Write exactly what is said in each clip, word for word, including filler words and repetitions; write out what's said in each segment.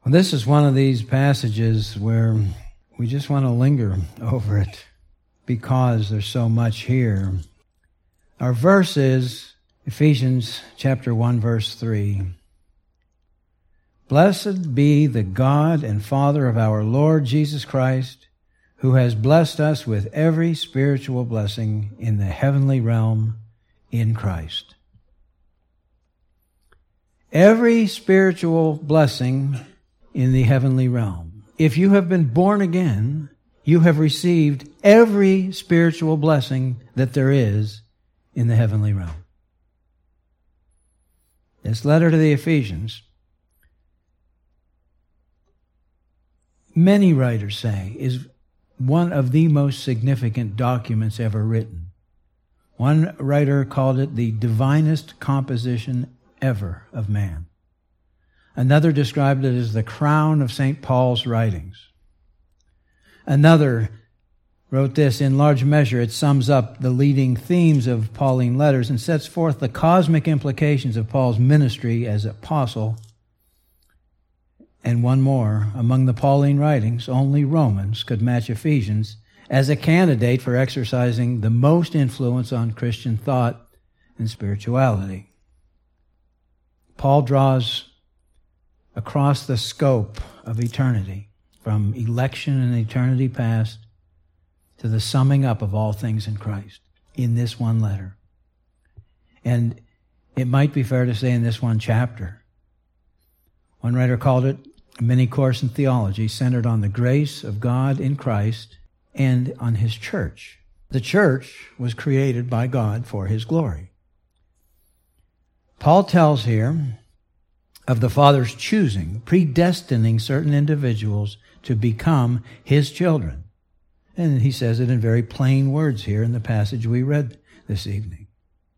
Well, this is one of these passages where we just want to linger over it because there's so much here. Our verse is Ephesians chapter one, verse three. Blessed be the God and Father of our Lord Jesus Christ, who has blessed us with every spiritual blessing in the heavenly realm in Christ. Every spiritual blessing in the heavenly realm. If you have been born again, you have received every spiritual blessing that there is in the heavenly realm. This letter to the Ephesians, many writers say, is one of the most significant documents ever written. One writer called it the divinest composition ever of man. Another described it as the crown of Saint Paul's writings. Another wrote this, in large measure, it sums up the leading themes of Pauline letters and sets forth the cosmic implications of Paul's ministry as apostle. And one more, among the Pauline writings, only Romans could match Ephesians as a candidate for exercising the most influence on Christian thought and spirituality. Paul draws across the scope of eternity, from election in eternity past to the summing up of all things in Christ in this one letter. And it might be fair to say in this one chapter. One writer called it a mini course in theology centered on the grace of God in Christ and on His church. The church was created by God for His glory. Paul tells here of the Father's choosing, predestining certain individuals to become His children. And he says it in very plain words here in the passage we read this evening.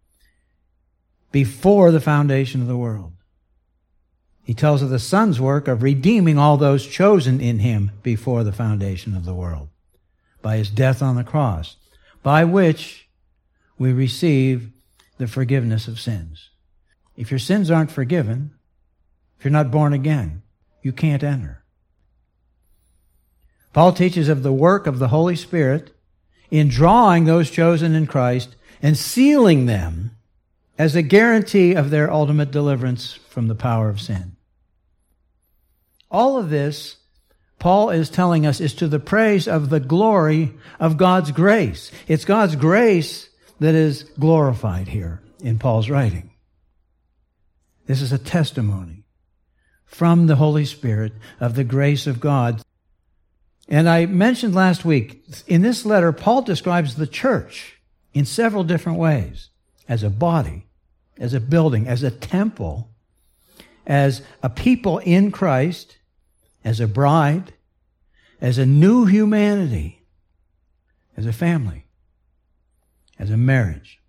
Before the foundation of the world. He tells of the Son's work of redeeming all those chosen in Him before the foundation of the world, by His death on the cross, by which we receive the forgiveness of sins. If your sins aren't forgiven, if you're not born again, you can't enter. Paul teaches of the work of the Holy Spirit in drawing those chosen in Christ and sealing them as a guarantee of their ultimate deliverance from the power of sin. All of this, Paul is telling us, is to the praise of the glory of God's grace. It's God's grace that is glorified here in Paul's writing. This is a testimony from the Holy Spirit of the grace of God. And I mentioned last week, in this letter, Paul describes the church in several different ways. As a body, as a building, as a temple, as a people in Christ, as a bride, as a new humanity, as a family, as a marriage.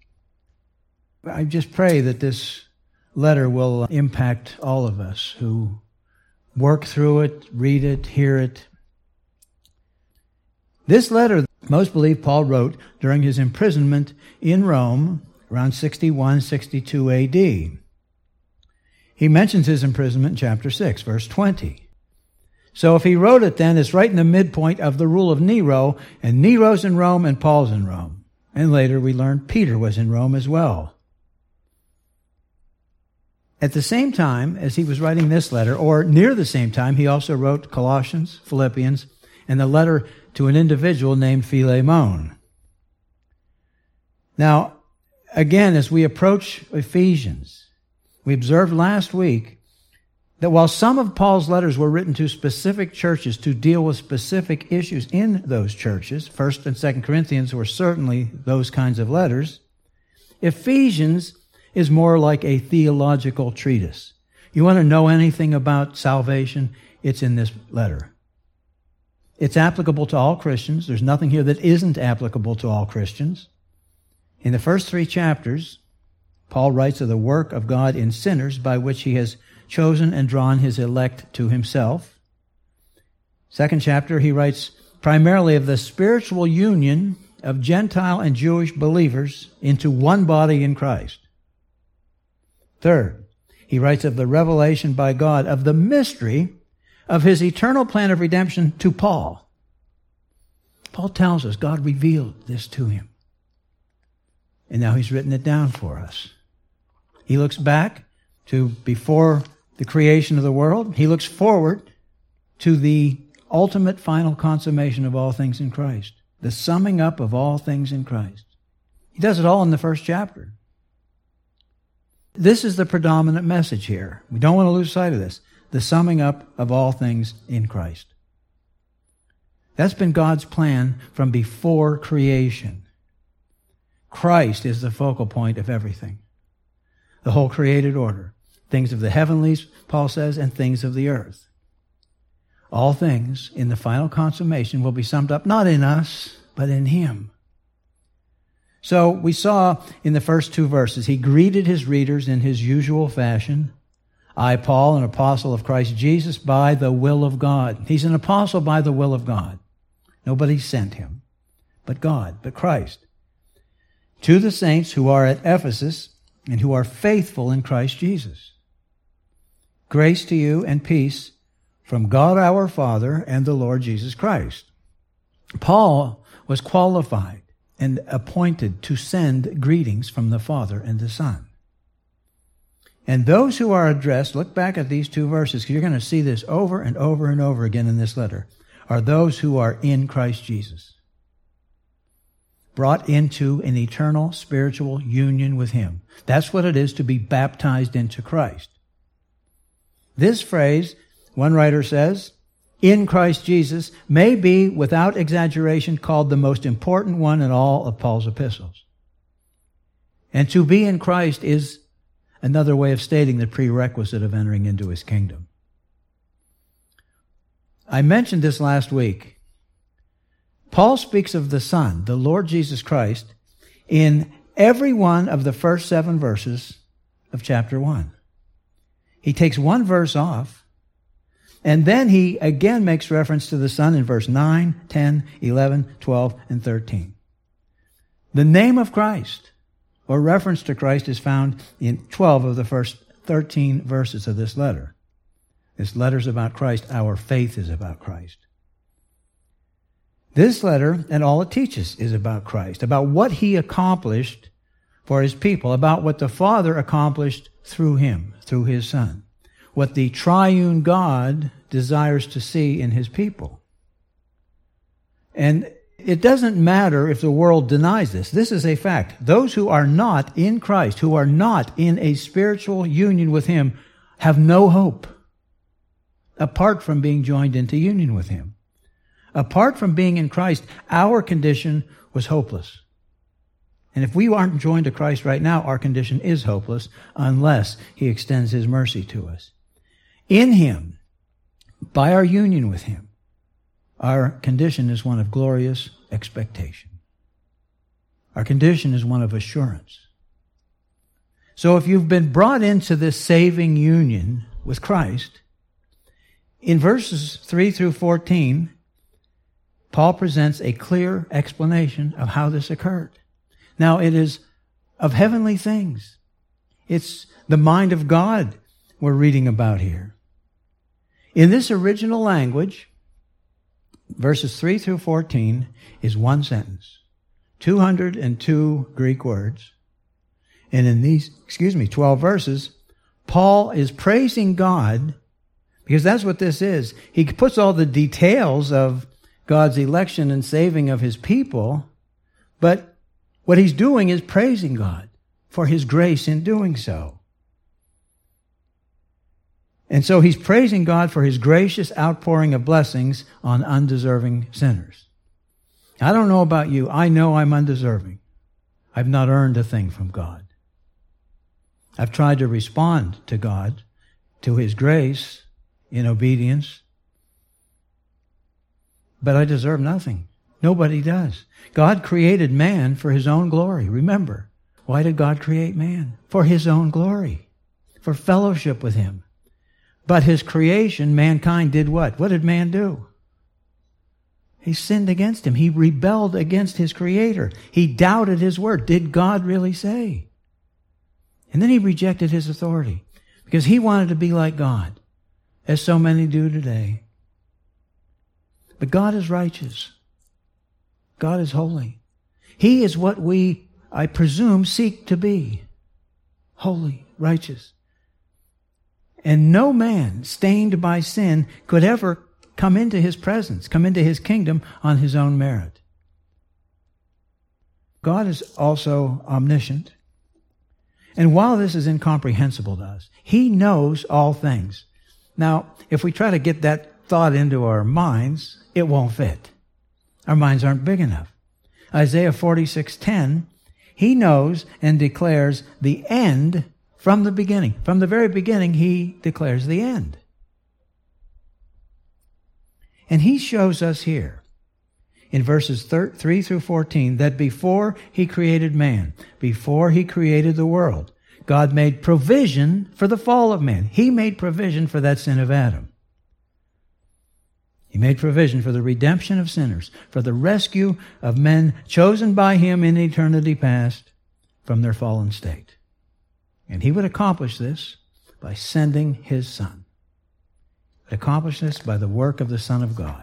I just pray that this letter will impact all of us who work through it, read it, hear it. This letter, most believe Paul wrote during his imprisonment in Rome around sixty-one, sixty-two A D. He mentions his imprisonment in chapter six, verse twenty. So if he wrote it then, it's right in the midpoint of the rule of Nero, and Nero's in Rome and Paul's in Rome. And later we learned Peter was in Rome as well. At the same time as he was writing this letter, or near the same time, he also wrote Colossians, Philippians, and the letter to an individual named Philemon. Now, again, as we approach Ephesians, we observed last week that while some of Paul's letters were written to specific churches to deal with specific issues in those churches, First and Second Corinthians were certainly those kinds of letters, Ephesians is more like a theological treatise. You want to know anything about salvation? It's in this letter. It's applicable to all Christians. There's nothing here that isn't applicable to all Christians. In the first three chapters, Paul writes of the work of God in sinners by which He has chosen and drawn His elect to Himself. Second chapter, he writes primarily of the spiritual union of Gentile and Jewish believers into one body in Christ. Third, he writes of the revelation by God of the mystery of his eternal plan of redemption to Paul. Paul tells us God revealed this to him. And now he's written it down for us. He looks back to before the creation of the world. He looks forward to the ultimate final consummation of all things in Christ. The summing up of all things in Christ. He does it all in the first chapter. This is the predominant message here. We don't want to lose sight of this. The summing up of all things in Christ. That's been God's plan from before creation. Christ is the focal point of everything. The whole created order. Things of the heavenlies, Paul says, and things of the earth. All things in the final consummation will be summed up not in us, but in Him. So we saw in the first two verses, he greeted his readers in his usual fashion. I, Paul, an apostle of Christ Jesus, by the will of God. He's an apostle by the will of God. Nobody sent him, but God, but Christ. To the saints who are at Ephesus and who are faithful in Christ Jesus. Grace to you and peace from God our Father and the Lord Jesus Christ. Paul was qualified and appointed to send greetings from the Father and the Son. And those who are addressed, look back at these two verses, because you're going to see this over and over and over again in this letter, are those who are in Christ Jesus. Brought into an eternal spiritual union with Him. That's what it is to be baptized into Christ. This phrase, one writer says, in Christ Jesus, may be, without exaggeration, called the most important one in all of Paul's epistles. And to be in Christ is another way of stating the prerequisite of entering into His kingdom. I mentioned this last week. Paul speaks of the Son, the Lord Jesus Christ, in every one of the first seven verses of chapter one. He takes one verse off, and then he again makes reference to the Son in verse nine, ten, eleven, twelve, and thirteen. The name of Christ, or reference to Christ, is found in twelve of the first thirteen verses of this letter. This letter is about Christ. Our faith is about Christ. This letter, and all it teaches, is about Christ, about what He accomplished for His people, about what the Father accomplished through Him, through His Son, what the triune God desires to see in His people. And it doesn't matter if the world denies this. This is a fact. Those who are not in Christ, who are not in a spiritual union with Him, have no hope apart from being joined into union with Him. Apart from being in Christ, our condition was hopeless. And if we aren't joined to Christ right now, our condition is hopeless unless He extends His mercy to us. In Him, by our union with Him, our condition is one of glorious expectation. Our condition is one of assurance. So if you've been brought into this saving union with Christ, in verses three through fourteen, Paul presents a clear explanation of how this occurred. Now, it is of heavenly things. It's the mind of God we're reading about here. In this original language, verses three through fourteen is one sentence, two hundred two Greek words. And in these, excuse me, twelve verses, Paul is praising God, because that's what this is. He puts all the details of God's election and saving of His people, but what he's doing is praising God for His grace in doing so. And so he's praising God for His gracious outpouring of blessings on undeserving sinners. I don't know about you. I know I'm undeserving. I've not earned a thing from God. I've tried to respond to God, to His grace in obedience, but I deserve nothing. Nobody does. God created man for His own glory. Remember, why did God create man? For His own glory, for fellowship with Him. But His creation, mankind, did what? What did man do? He sinned against Him. He rebelled against His Creator. He doubted His word. Did God really say? And then he rejected His authority because he wanted to be like God. as so many do today. But God is righteous. God is holy. He is what we, I presume, seek to be. Holy, righteous. And no man stained by sin could ever come into His presence, come into His kingdom on his own merit. God is also omniscient. And while this is incomprehensible to us, He knows all things. Now, if we try to get that thought into our minds, it won't fit. Our minds aren't big enough. Isaiah forty-six ten, He knows and declares the end from the beginning. From the very beginning, He declares the end. And He shows us here in verses three through fourteen that before He created man, before He created the world, God made provision for the fall of man. He made provision for that sin of Adam. He made provision for the redemption of sinners, for the rescue of men chosen by Him in eternity past from their fallen state. And He would accomplish this by sending His Son. He would accomplish this by the work of the Son of God.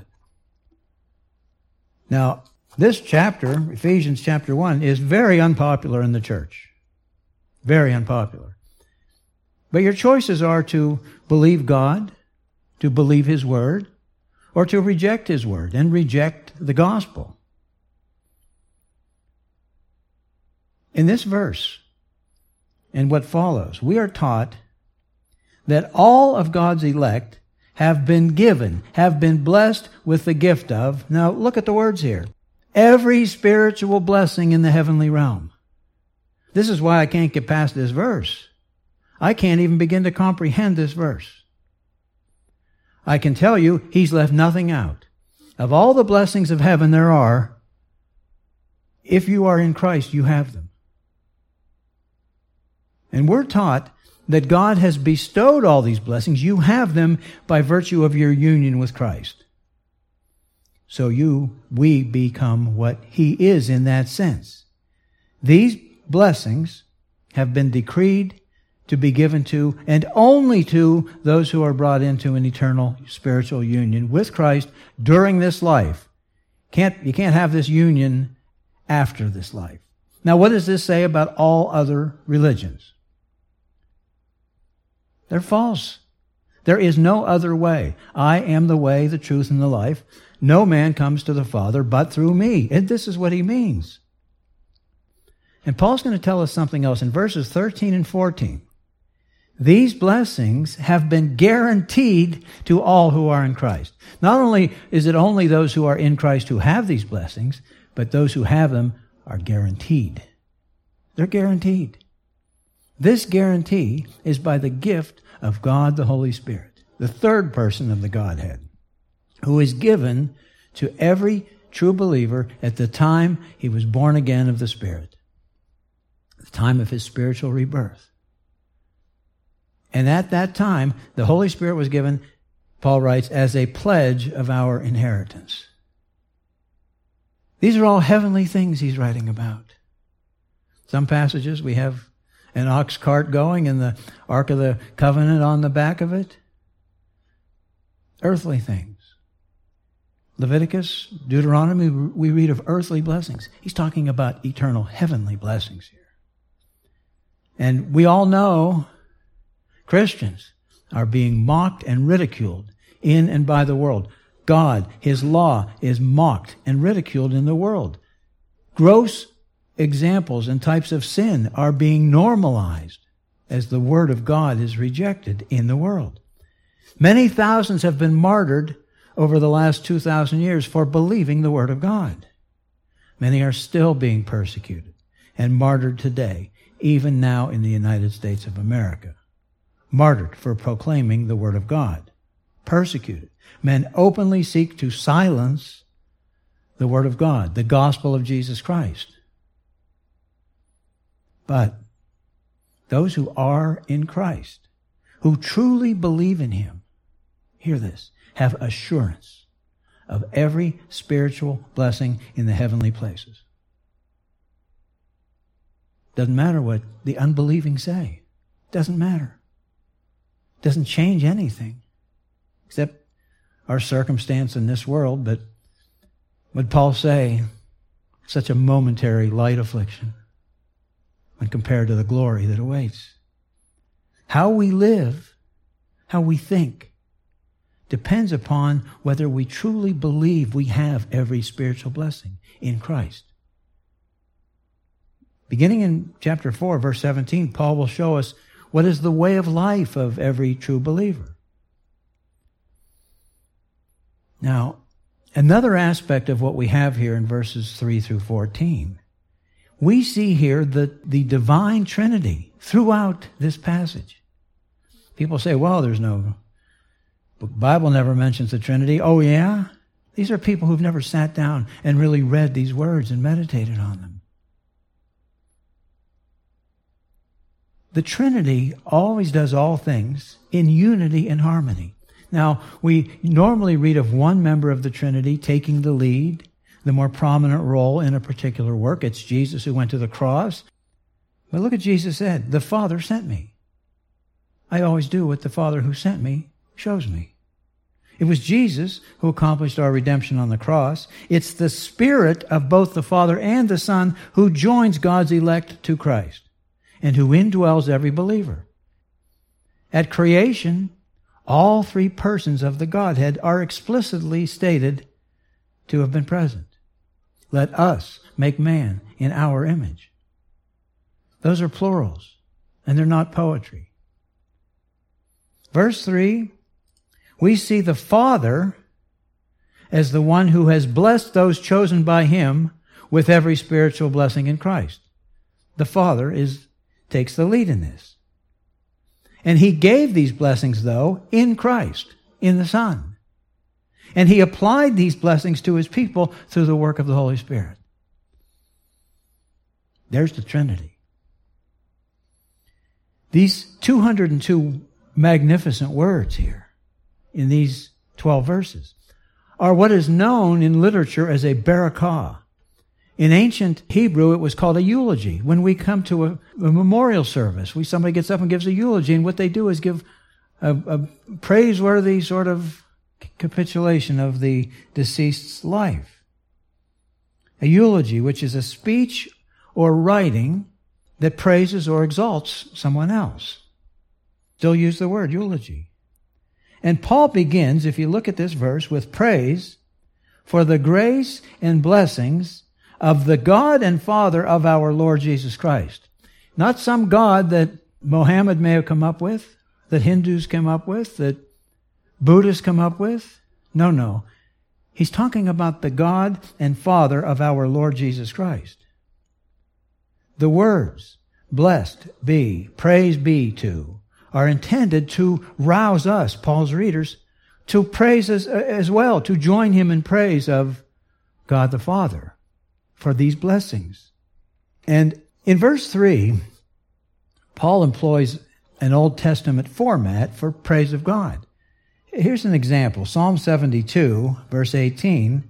Now, this chapter, Ephesians chapter one, is very unpopular in the church. Very unpopular. But your choices are to believe God, to believe His Word, or to reject His Word and reject the gospel. In this verse, and what follows, we are taught that all of God's elect have been given, have been blessed with the gift of, now look at the words here, every spiritual blessing in the heavenly realm. This is why I can't get past this verse. I can't even begin to comprehend this verse. I can tell you, He's left nothing out. Of all the blessings of heaven there are, if you are in Christ, you have them. And we're taught that God has bestowed all these blessings. You have them by virtue of your union with Christ. So you, we become what He is in that sense. These blessings have been decreed to be given to, and only to, those who are brought into an eternal spiritual union with Christ during this life. Can't, you can't have this union after this life. Now, what does this say about all other religions? They're false. There is no other way. I am the way, the truth, and the life. No man comes to the Father but through me. And this is what he means. And Paul's going to tell us something else in verses thirteen and fourteen. These blessings have been guaranteed to all who are in Christ. Not only is it only those who are in Christ who have these blessings, but those who have them are guaranteed. They're guaranteed. This guarantee is by the gift of God the Holy Spirit, the third person of the Godhead, who is given to every true believer at the time he was born again of the Spirit, the time of his spiritual rebirth. And at that time, the Holy Spirit was given, Paul writes, as a pledge of our inheritance. These are all heavenly things he's writing about. Some passages we have an ox cart going and the Ark of the Covenant on the back of it. Earthly things. Leviticus, Deuteronomy, we read of earthly blessings. He's talking about eternal heavenly blessings here. And we all know Christians are being mocked and ridiculed in and by the world. God, His law, is mocked and ridiculed in the world. Gross examples and types of sin are being normalized as the Word of God is rejected in the world. Many thousands have been martyred over the last two thousand years for believing the Word of God. Many are still being persecuted and martyred today, even now in the United States of America. Martyred for proclaiming the Word of God. Persecuted. Men openly seek to silence the Word of God, the gospel of Jesus Christ. But those who are in Christ, who truly believe in Him, hear this, have assurance of every spiritual blessing in the heavenly places. Doesn't matter what the unbelieving say. Doesn't matter. Doesn't change anything. except our circumstance in this world. But would Paul say, such a momentary light affliction when compared to the glory that awaits? How we live, how we think, depends upon whether we truly believe we have every spiritual blessing in Christ. Beginning in chapter four, verse seventeen, Paul will show us what is the way of life of every true believer. Now, another aspect of what we have here in verses three through fourteen, we see here the, the divine Trinity throughout this passage. People say, well, there's no, the Bible never mentions the Trinity. Oh, yeah? These are people who've never sat down and really read these words and meditated on them. The Trinity always does all things in unity and harmony. Now, we normally read of one member of the Trinity taking the lead, the more prominent role in a particular work. It's Jesus who went to the cross. But look what Jesus said, the Father sent me. I always do what the Father who sent me shows me. It was Jesus who accomplished our redemption on the cross. It's the Spirit of both the Father and the Son who joins God's elect to Christ and who indwells every believer. At creation, all three persons of the Godhead are explicitly stated to have been present. Let us make man in our image. Those are plurals, and they're not poetry. Verse three, we see the Father as the one who has blessed those chosen by Him with every spiritual blessing in Christ. The Father is takes the lead in this. And He gave these blessings, though, in Christ, in the Son. And He applied these blessings to His people through the work of the Holy Spirit. There's the Trinity. These two hundred two magnificent words here in these twelve verses are what is known in literature as a barakah. In ancient Hebrew, it was called a eulogy. When we come to a, a memorial service, we somebody gets up and gives a eulogy, and what they do is give a, a praiseworthy sort of capitulation of the deceased's life. A eulogy, which is a speech or writing that praises or exalts someone else. Still use the word eulogy. And Paul begins, if you look at this verse, with praise for the grace and blessings of the God and Father of our Lord Jesus Christ. Not some God that Mohammed may have come up with, that Hindus came up with, that Buddhists come up with. No, no. He's talking about the God and Father of our Lord Jesus Christ. The words, blessed be, praise be to, are intended to rouse us, Paul's readers, to praise as, as well, to join him in praise of God the Father for these blessings. And in verse three, Paul employs an Old Testament format for praise of God. Here's an example. Psalm seventy-two, verse eighteen.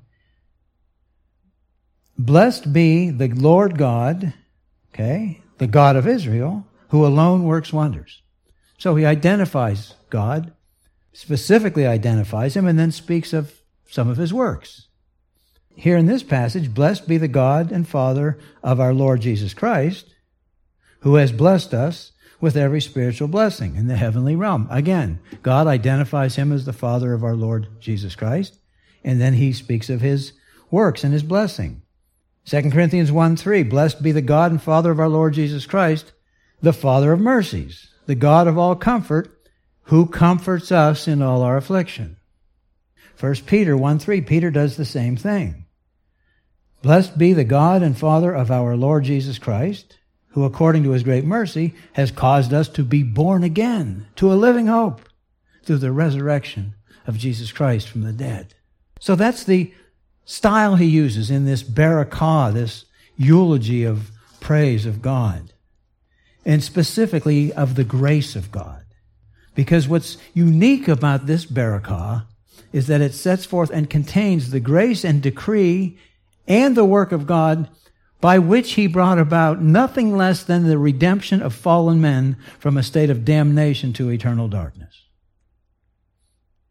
Blessed be the Lord God, okay, the God of Israel, who alone works wonders. So he identifies God, specifically identifies Him, and then speaks of some of His works. Here in this passage, blessed be the God and Father of our Lord Jesus Christ, who has blessed us with every spiritual blessing in the heavenly realm. Again, God identifies Him as the Father of our Lord Jesus Christ, and then He speaks of His works and His blessing. Second Corinthians one three, blessed be the God and Father of our Lord Jesus Christ, the Father of mercies, the God of all comfort, who comforts us in all our affliction. First Peter one three, Peter does the same thing. Blessed be the God and Father of our Lord Jesus Christ, who according to His great mercy has caused us to be born again to a living hope through the resurrection of Jesus Christ from the dead. So that's the style he uses in this barakah, this eulogy of praise of God, and specifically of the grace of God. Because what's unique about this barakah is that it sets forth and contains the grace and decree and the work of God by which He brought about nothing less than the redemption of fallen men from a state of damnation to eternal darkness.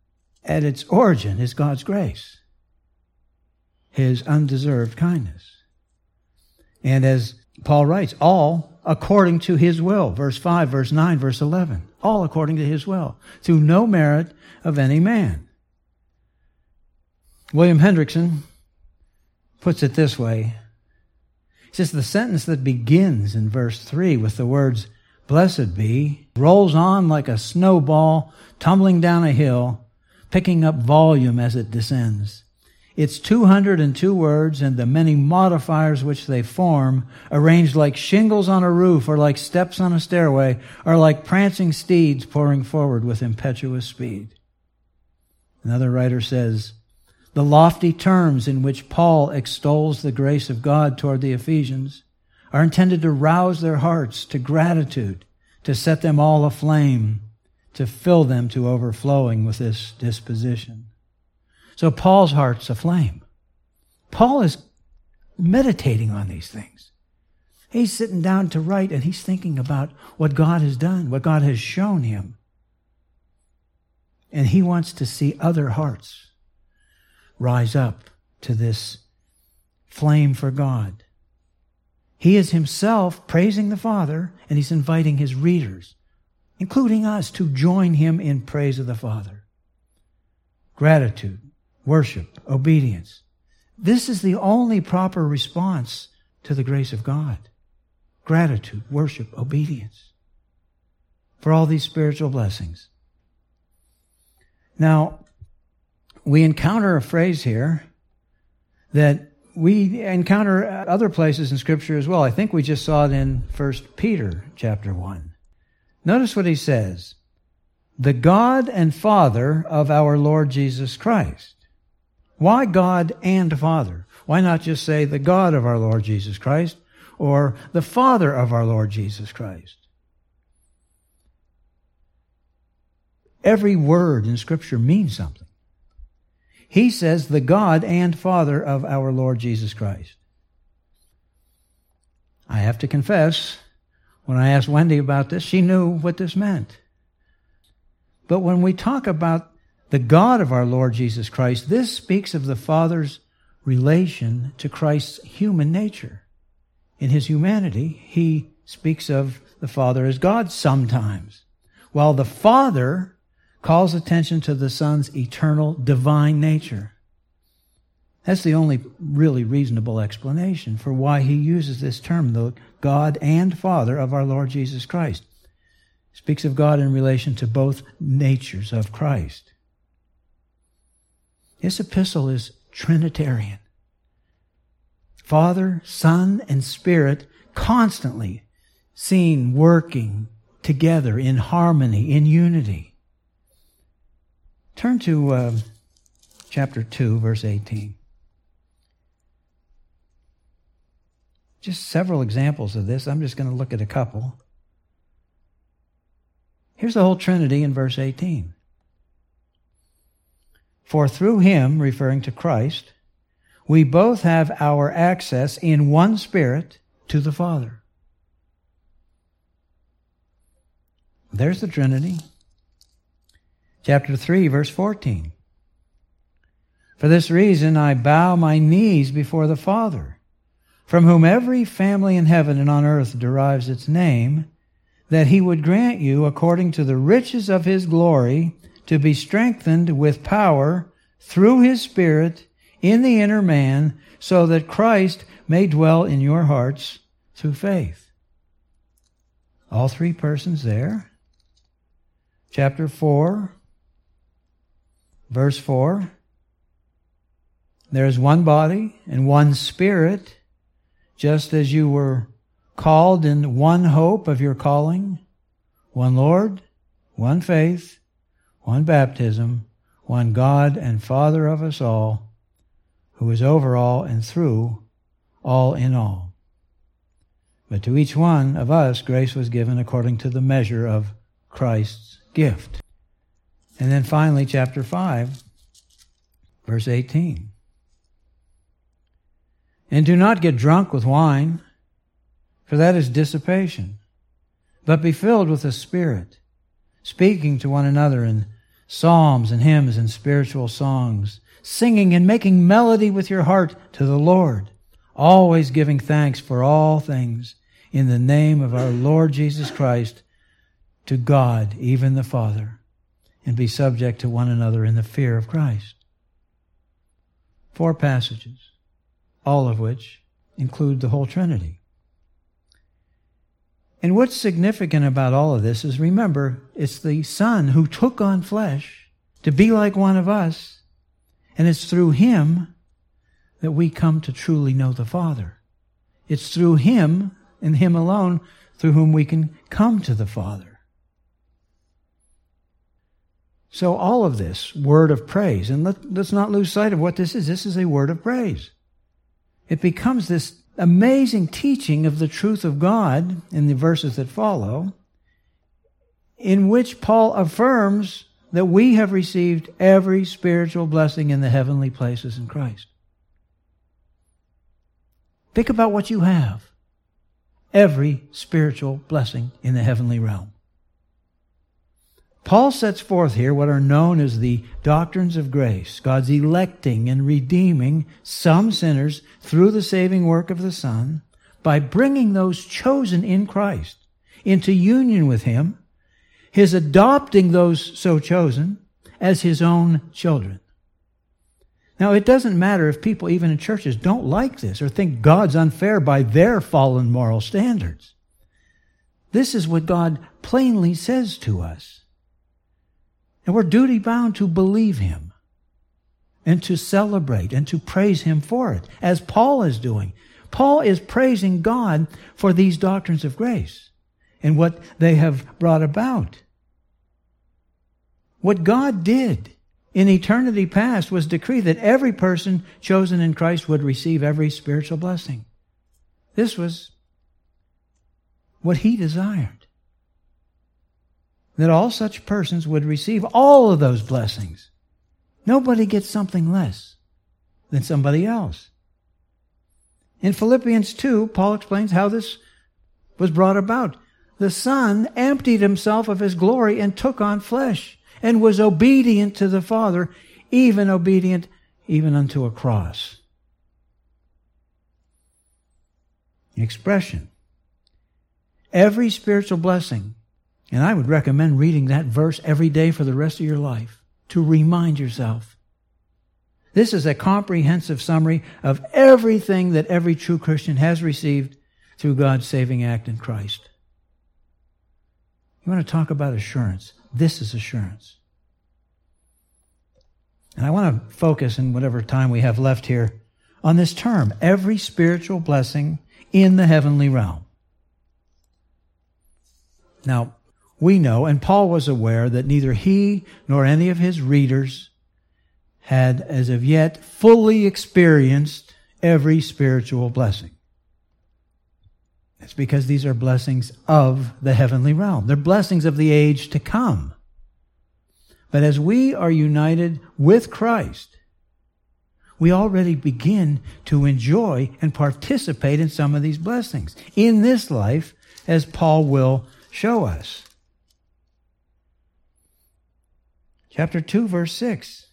at its origin is God's grace, His undeserved kindness. And as Paul writes, all according to His will. Verse five, verse nine, verse eleven. All according to His will, through no merit of any man. William Hendrickson puts it this way. He says the sentence that begins in verse three with the words, "Blessed be," rolls on like a snowball tumbling down a hill, picking up volume as it descends. Its two hundred two words and the many modifiers which they form, arranged like shingles on a roof or like steps on a stairway, are like prancing steeds pouring forward with impetuous speed. Another writer says, the lofty terms in which Paul extols the grace of God toward the Ephesians are intended to rouse their hearts to gratitude, to set them all aflame, to fill them to overflowing with this disposition. So Paul's heart's aflame. Paul is meditating on these things. He's sitting down to write and he's thinking about what God has done, what God has shown him. And he wants to see other hearts rise up to this flame for God. He is himself praising the Father, and he's inviting his readers, including us, to join him in praise of the Father. Gratitude, worship, obedience. This is the only proper response to the grace of God. Gratitude, worship, obedience for all these spiritual blessings. Now, we encounter a phrase here that we encounter other places in Scripture as well. I think we just saw it in First Peter chapter one. Notice what he says. The God and Father of our Lord Jesus Christ. Why God and Father? Why not just say the God of our Lord Jesus Christ or the Father of our Lord Jesus Christ? Every word in Scripture means something. He says the God and Father of our Lord Jesus Christ. I have to confess, when I asked Wendy about this, she knew what this meant. But when we talk about the God of our Lord Jesus Christ, this speaks of the Father's relation to Christ's human nature. In his humanity, he speaks of the Father as God sometimes, while the Father calls attention to the Son's eternal divine nature. That's the only really reasonable explanation for why he uses this term, the God and Father of our Lord Jesus Christ. Speaks of God in relation to both natures of Christ. This epistle is Trinitarian. Father, Son, and Spirit constantly seen working together in harmony, in unity. Turn to uh, chapter two, verse eighteen. Just several examples of this. I'm just going to look at a couple. Here's the whole Trinity in verse eighteen. For through him, referring to Christ, we both have our access in one Spirit to the Father. There's the Trinity. Chapter three, verse fourteen. For this reason I bow my knees before the Father, from whom every family in heaven and on earth derives its name, that he would grant you, according to the riches of his glory, to be strengthened with power through his Spirit in the inner man, so that Christ may dwell in your hearts through faith. All three persons there. Chapter four, verse four. There is one body and one Spirit, just as you were called in one hope of your calling, one Lord, one faith, one baptism, one God and Father of us all, who is over all and through all in all. But to each one of us grace was given according to the measure of Christ's gift. And then finally, chapter five, verse eighteen. And do not get drunk with wine, for that is dissipation, but be filled with the Spirit, speaking to one another in psalms and hymns and spiritual songs, singing and making melody with your heart to the Lord, always giving thanks for all things in the name of our Lord Jesus Christ to God, even the Father, and be subject to one another in the fear of Christ. Four passages, all of which include the whole Trinity. And what's significant about all of this is, remember, it's the Son who took on flesh to be like one of us, and it's through Him that we come to truly know the Father. It's through Him and Him alone through whom we can come to the Father. So all of this, word of praise, and let, let's not lose sight of what this is. This is a word of praise. It becomes this amazing teaching of the truth of God in the verses that follow, in which Paul affirms that we have received every spiritual blessing in the heavenly places in Christ. Think about what you have. Every spiritual blessing in the heavenly realm. Paul sets forth here what are known as the doctrines of grace, God's electing and redeeming some sinners through the saving work of the Son by bringing those chosen in Christ into union with Him, His adopting those so chosen as His own children. Now, it doesn't matter if people, even in churches, don't like this or think God's unfair by their fallen moral standards. This is what God plainly says to us. And we're duty-bound to believe Him and to celebrate and to praise Him for it, as Paul is doing. Paul is praising God for these doctrines of grace and what they have brought about. What God did in eternity past was decree that every person chosen in Christ would receive every spiritual blessing. This was what He desired. That all such persons would receive all of those blessings. Nobody gets something less than somebody else. In Philippians two, Paul explains how this was brought about. The Son emptied Himself of His glory and took on flesh and was obedient to the Father, even obedient even unto a cross. The expression, every spiritual blessing. And I would recommend reading that verse every day for the rest of your life to remind yourself. This is a comprehensive summary of everything that every true Christian has received through God's saving act in Christ. You want to talk about assurance? This is assurance. And I want to focus in whatever time we have left here on this term, every spiritual blessing in the heavenly realm. Now, we know, and Paul was aware, that neither he nor any of his readers had, as of yet, fully experienced every spiritual blessing. It's because these are blessings of the heavenly realm. They're blessings of the age to come. But as we are united with Christ, we already begin to enjoy and participate in some of these blessings in this life, as Paul will show us. Chapter two, verse six.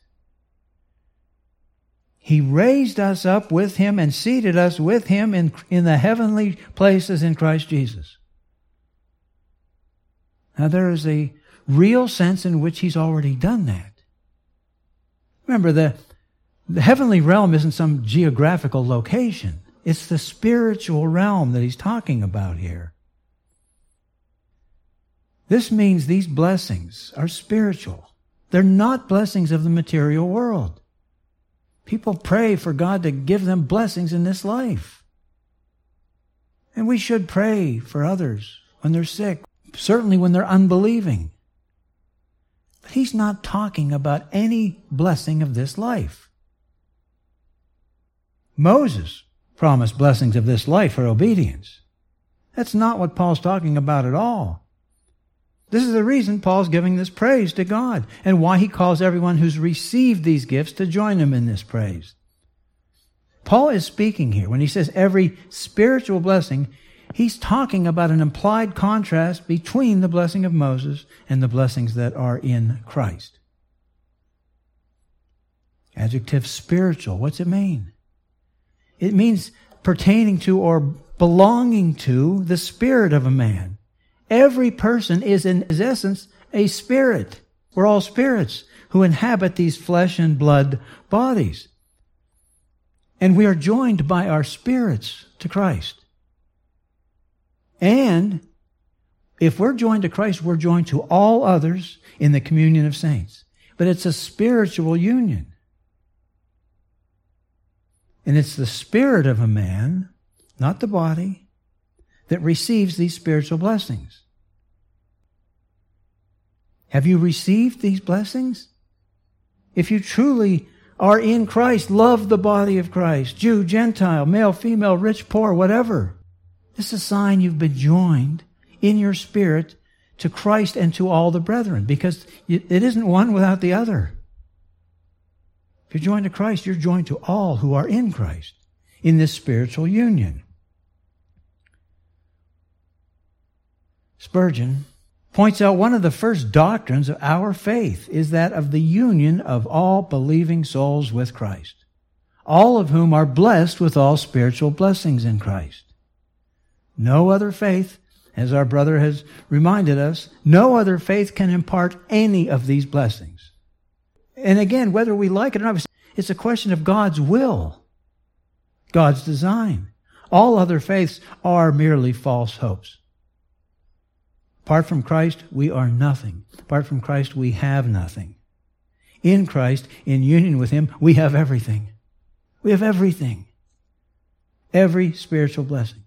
He raised us up with Him and seated us with Him in, in the heavenly places in Christ Jesus. Now there is a real sense in which He's already done that. Remember, the, the heavenly realm isn't some geographical location. It's the spiritual realm that he's talking about here. This means these blessings are spiritual. They're not blessings of the material world. People pray for God to give them blessings in this life. And we should pray for others when they're sick, certainly when they're unbelieving. But he's not talking about any blessing of this life. Moses promised blessings of this life for obedience. That's not what Paul's talking about at all. This is the reason Paul's giving this praise to God and why he calls everyone who's received these gifts to join him in this praise. Paul is speaking here. When he says every spiritual blessing, he's talking about an implied contrast between the blessing of Moses and the blessings that are in Christ. Adjective spiritual. What's it mean? It means pertaining to or belonging to the spirit of a man. Every person is in his essence a spirit. We're all spirits who inhabit these flesh and blood bodies. And we are joined by our spirits to Christ. And if we're joined to Christ, we're joined to all others in the communion of saints. But it's a spiritual union. And it's the spirit of a man, not the body, that receives these spiritual blessings. Have you received these blessings? If you truly are in Christ, love the body of Christ, Jew, Gentile, male, female, rich, poor, whatever. This is a sign you've been joined in your spirit to Christ and to all the brethren, because it isn't one without the other. If you're joined to Christ, you're joined to all who are in Christ in this spiritual union. Spurgeon points out one of the first doctrines of our faith is that of the union of all believing souls with Christ, all of whom are blessed with all spiritual blessings in Christ. No other faith, as our brother has reminded us, no other faith can impart any of these blessings. And again, whether we like it or not, it's a question of God's will, God's design. All other faiths are merely false hopes. Apart from Christ, we are nothing. Apart from Christ, we have nothing. In Christ, in union with Him, we have everything. We have everything. Every spiritual blessing.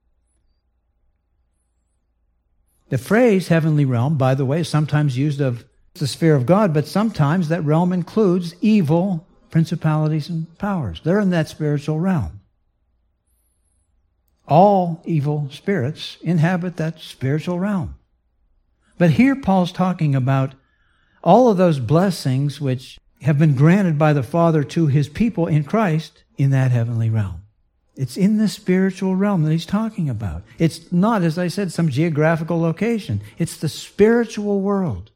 The phrase heavenly realm, by the way, is sometimes used of the sphere of God, but sometimes that realm includes evil principalities and powers. They're in that spiritual realm. All evil spirits inhabit that spiritual realm. But here Paul's talking about all of those blessings which have been granted by the Father to His people in Christ in that heavenly realm. It's in the spiritual realm that he's talking about. It's not, as I said, some geographical location. It's the spiritual world.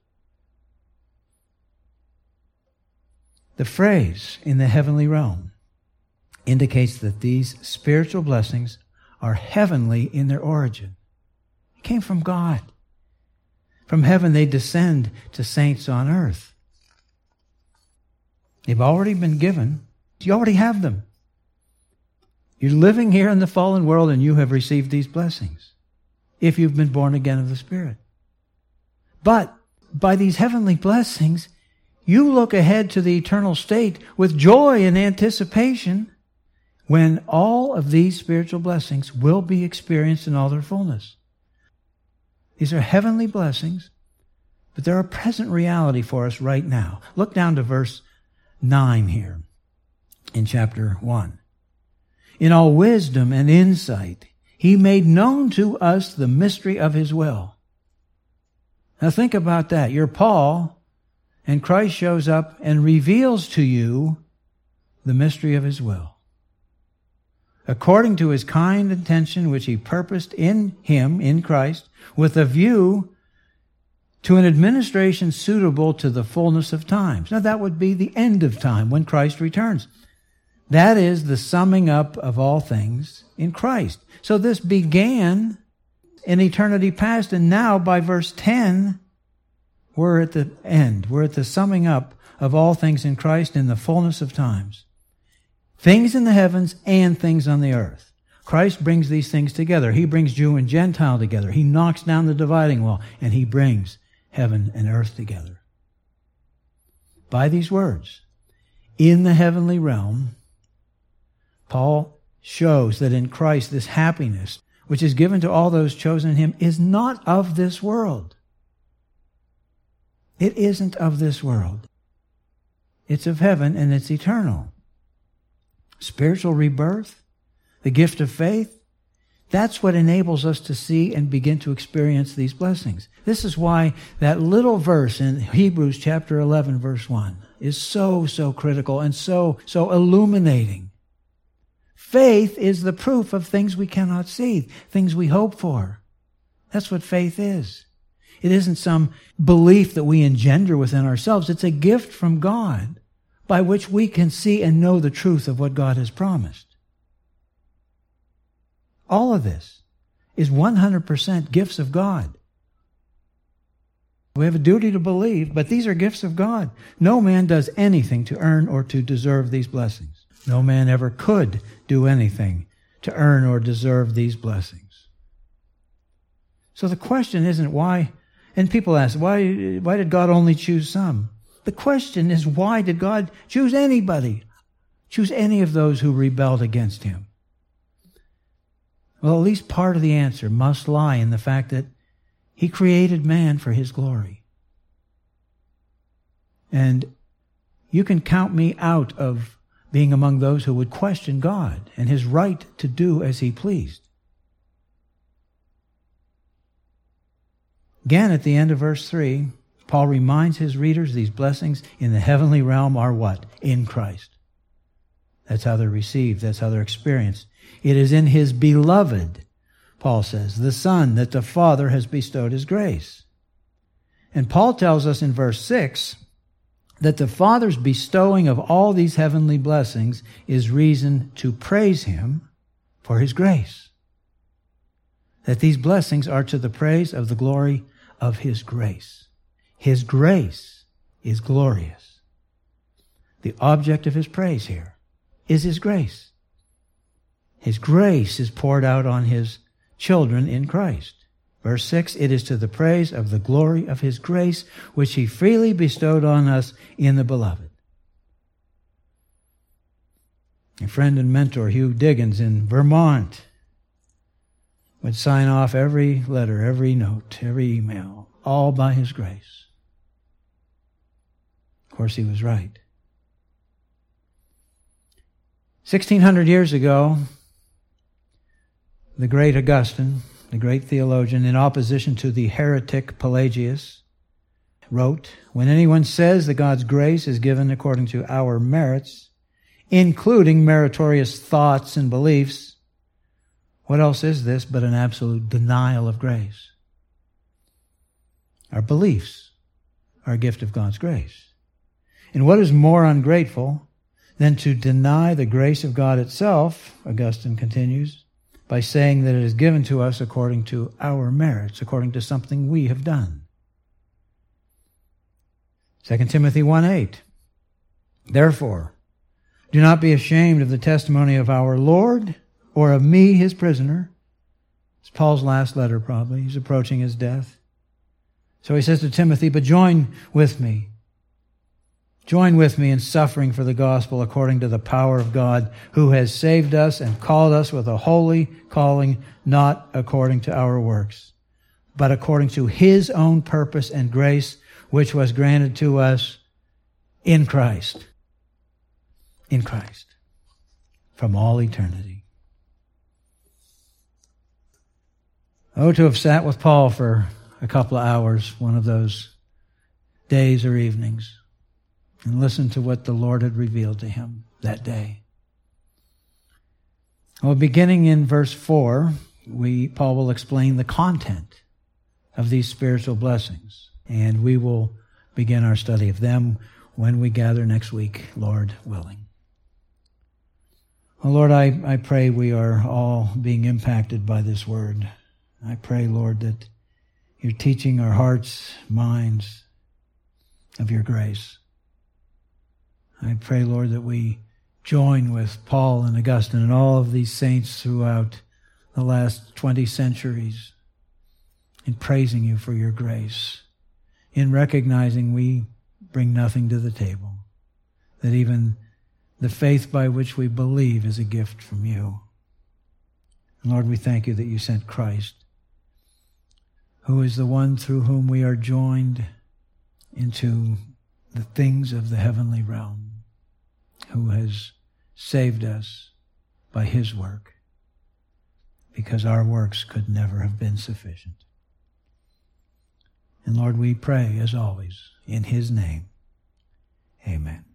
The phrase in the heavenly realm indicates that these spiritual blessings are heavenly in their origin. It came from God. From heaven they descend to saints on earth. They've already been given. You already have them. You're living here in the fallen world and you have received these blessings if you've been born again of the Spirit. But by these heavenly blessings, you look ahead to the eternal state with joy and anticipation when all of these spiritual blessings will be experienced in all their fullness. These are heavenly blessings, but they're a present reality for us right now. Look down to verse nine here in chapter one. In all wisdom and insight, He made known to us the mystery of His will. Now think about that. You're Paul, and Christ shows up and reveals to you the mystery of His will. According to His kind intention, which He purposed in Him, in Christ, with a view to an administration suitable to the fullness of times. Now that would be the end of time when Christ returns. That is the summing up of all things in Christ. So this began in eternity past, and now by verse ten, we're at the end. We're at the summing up of all things in Christ in the fullness of times. Things in the heavens and things on the earth. Christ brings these things together. He brings Jew and Gentile together. He knocks down the dividing wall, and He brings heaven and earth together. By these words, in the heavenly realm, Paul shows that in Christ this happiness, which is given to all those chosen in Him, is not of this world. It isn't of this world. It's of heaven and it's eternal. Spiritual rebirth, the gift of faith, that's what enables us to see and begin to experience these blessings. This is why that little verse in Hebrews chapter eleven, verse one, is so, so critical and so, so illuminating. Faith is the proof of things we cannot see, things we hope for. That's what faith is. It isn't some belief that we engender within ourselves. It's a gift from God, by which we can see and know the truth of what God has promised. All of this is one hundred percent gifts of God. We have a duty to believe, but these are gifts of God. No man does anything to earn or to deserve these blessings. No man ever could do anything to earn or deserve these blessings. So the question isn't why, and people ask, why, why did God only choose some? The question is, why did God choose anybody? Choose any of those who rebelled against him? Well, at least part of the answer must lie in the fact that he created man for his glory. And you can count me out of being among those who would question God and his right to do as he pleased. Again, at the end of verse three, Paul reminds his readers these blessings in the heavenly realm are what? In Christ. That's how they're received. That's how they're experienced. It is in his beloved, Paul says, the Son, that the Father has bestowed his grace. And Paul tells us in verse six that the Father's bestowing of all these heavenly blessings is reason to praise him for his grace. That these blessings are to the praise of the glory of his grace. His grace is glorious. The object of his praise here is his grace. His grace is poured out on his children in Christ. Verse six, it is to the praise of the glory of his grace, which he freely bestowed on us in the beloved. A friend and mentor, Hugh Diggins in Vermont, would sign off every letter, every note, every email, all by his grace. Of course, he was right. sixteen hundred years ago, the great Augustine, the great theologian, in opposition to the heretic Pelagius, wrote, when anyone says that God's grace is given according to our merits, including meritorious thoughts and beliefs, what else is this but an absolute denial of grace? Our beliefs are a gift of God's grace. And what is more ungrateful than to deny the grace of God itself, Augustine continues, by saying that it is given to us according to our merits, according to something we have done. Second Timothy one eight. Therefore, do not be ashamed of the testimony of our Lord or of me, his prisoner. It's Paul's last letter, probably. He's approaching his death. So he says to Timothy, but join with me. Join with me in suffering for the gospel according to the power of God, who has saved us and called us with a holy calling, not according to our works, but according to his own purpose and grace, which was granted to us in Christ. In Christ. From all eternity. Oh, to have sat with Paul for a couple of hours, one of those days or evenings, and listen to what the Lord had revealed to him that day. Well, beginning in verse four, we Paul will explain the content of these spiritual blessings, and we will begin our study of them when we gather next week, Lord willing. Well, Lord, I, I pray we are all being impacted by this word. I pray, Lord, that you're teaching our hearts, minds of your grace. I pray, Lord, that we join with Paul and Augustine and all of these saints throughout the last twenty centuries in praising you for your grace, in recognizing we bring nothing to the table, that even the faith by which we believe is a gift from you. And Lord, we thank you that you sent Christ, who is the one through whom we are joined into the things of the heavenly realm, who has saved us by his work, because our works could never have been sufficient. And Lord, we pray, as always, in his name. Amen.